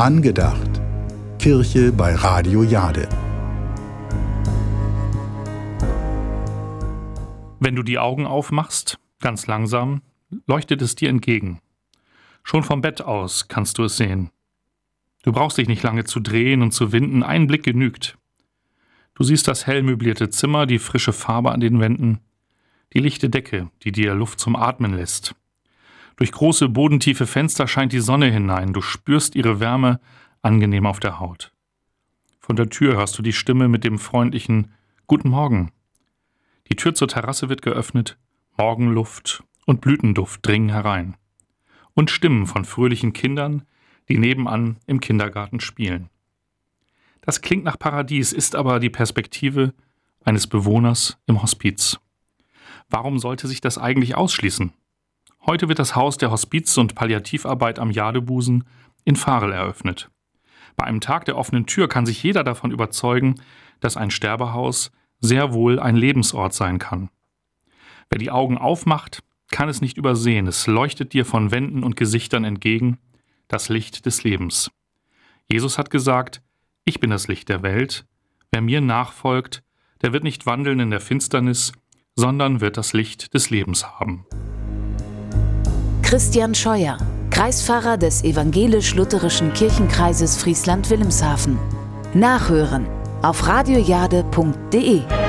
Angedacht. Kirche bei Radio Jade. Wenn du die Augen aufmachst, ganz langsam, leuchtet es dir entgegen. Schon vom Bett aus kannst du es sehen. Du brauchst dich nicht lange zu drehen und zu winden, ein Blick genügt. Du siehst das hell möblierte Zimmer, die frische Farbe an den Wänden, die lichte Decke, die dir Luft zum Atmen lässt. Durch große, bodentiefe Fenster scheint die Sonne hinein, du spürst ihre Wärme angenehm auf der Haut. Von der Tür hörst du die Stimme mit dem freundlichen »Guten Morgen«. Die Tür zur Terrasse wird geöffnet, Morgenluft und Blütenduft dringen herein. Und Stimmen von fröhlichen Kindern, die nebenan im Kindergarten spielen. Das klingt nach Paradies, ist aber die Perspektive eines Bewohners im Hospiz. Warum sollte sich das eigentlich ausschließen? Heute wird das Haus der Hospiz- und Palliativarbeit am Jadebusen in Varel eröffnet. Bei einem Tag der offenen Tür kann sich jeder davon überzeugen, dass ein Sterbehaus sehr wohl ein Lebensort sein kann. Wer die Augen aufmacht, kann es nicht übersehen. Es leuchtet dir von Wänden und Gesichtern entgegen, das Licht des Lebens. Jesus hat gesagt, ich bin das Licht der Welt. Wer mir nachfolgt, der wird nicht wandeln in der Finsternis, sondern wird das Licht des Lebens haben. Christian Scheuer, Kreispfarrer des Evangelisch-Lutherischen Kirchenkreises Friesland-Wilhelmshaven. Nachhören auf radiojade.de